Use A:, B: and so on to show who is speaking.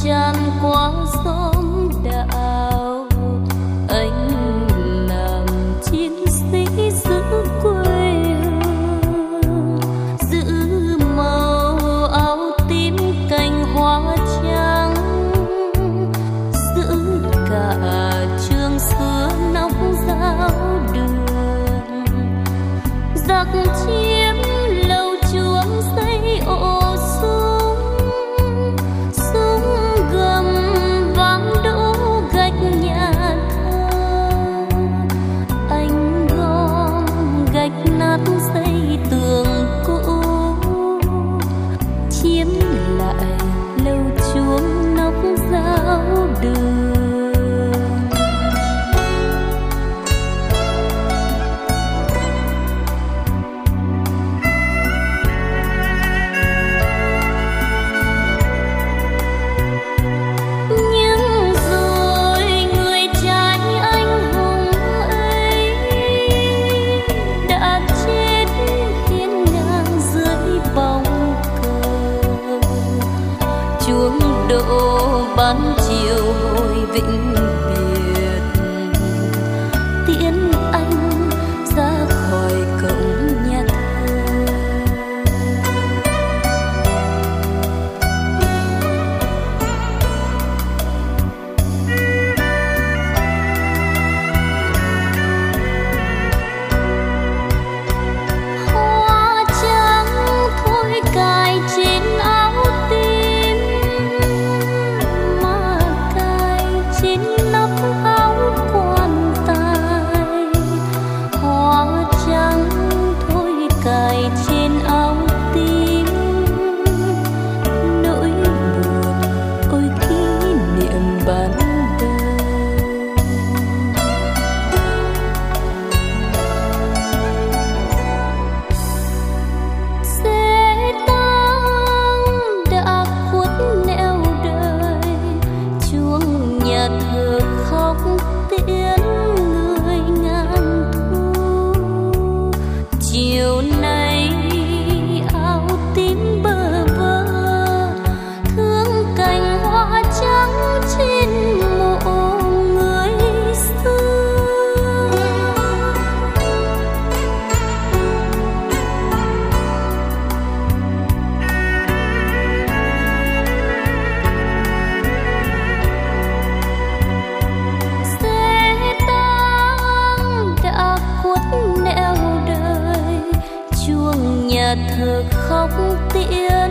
A: tràn qua xóm đạo. Anh làm chiến sĩ giữ quê hương, giữ màu áo tím cành hoa trắng, giữ cả trường xưa nóng giáo đường. Giặc chiếm lầu chuông xây ổ súng, súng gầm vang đổ gạch nhà thờ. Anh gom gạch nát xây tường cũ, chiếm lại lầu chuông nóc giáo đường. Ban chiều hồi vĩnh biệt, tiễn anh ra khỏi cổng nhà thờ. Hoa trắng thôi cài trên áo tím, trên nắp áo quan tài. Hoa trắng thôi cài trên áo tím, nỗi buồn ôi kỷ niệm ban đầu. Xe tang đã khuất nẻo đời, chuông nhà thờ khóc tiễn người ngàn thu. Chiều nay áo tím bơ vơ, thương cành hoa trắng trên mộ người xưa. Xe tang đã khuất nẻo đời, chuông nhà thờ khóc tiễn